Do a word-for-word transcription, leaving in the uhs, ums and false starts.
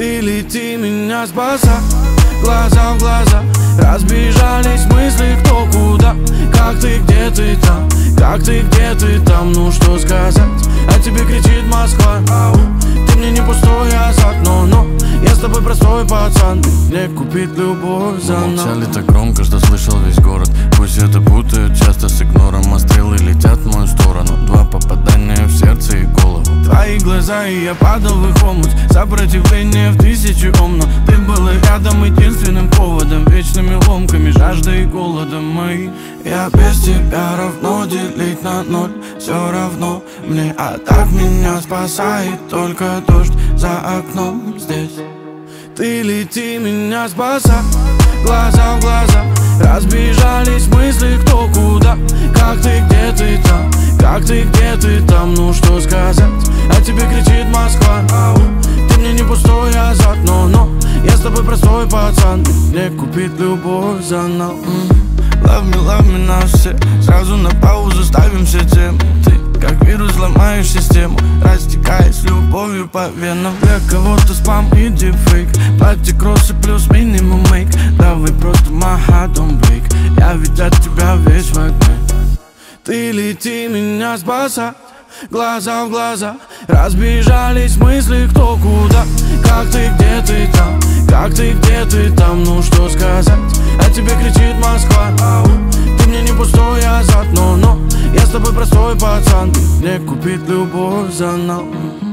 Ты лети, меня спасай, глаза в глаза. Разбежались мысли кто куда. Как ты, где ты там, как ты, где ты там. Ну что сказать, а тебе кричит Москва. Ау, ты мне не пустой осад, но, но я с тобой простой пацан. Мне купить любовь за нас. Молчали так громко, что слышал весь город. Пусть это путают часто с игнором, а стрелы летят в мою сторону. Два попадания в сердце и голову. Твои глаза, и я падал в их омут. Сопротивление в тысячи ом, но ты была рядом единственным поводом. Вечными ломками, жаждой и голодом мои. Я без тебя равно делить на ноль. Все равно мне, а так меня спасает только дождь за окном здесь. Ты лети, меня спасай, глаза в глаза. Разбежались мысли кто куда. Как ты, где ты там, как ты, где ты там. Ну что сказать, а тебе кричит Москва. Ау, ты мне не пустой азарт, но, но я с тобой простой пацан. Мне купить любовь за нас. Love me, love me на все. Сразу на паузу ставим все темы. Ты как вирус ломаешь систему, растекаясь любовью по венам. Для кого-то спам и дипфейк. Платье кроссы плюс минимум мейк. Давай просто my heart don't break. Я ведь от тебя весь в огне. Ты лети, меня спасай, глаза в глаза. Разбежались мысли кто куда. Как ты, где ты там, как ты, где ты там. Ну что сказать, а тебе кричит Москва. Ау, ты мне не пустой азарт, но, но я с тобой простой пацан. Мне купить любовь за нас.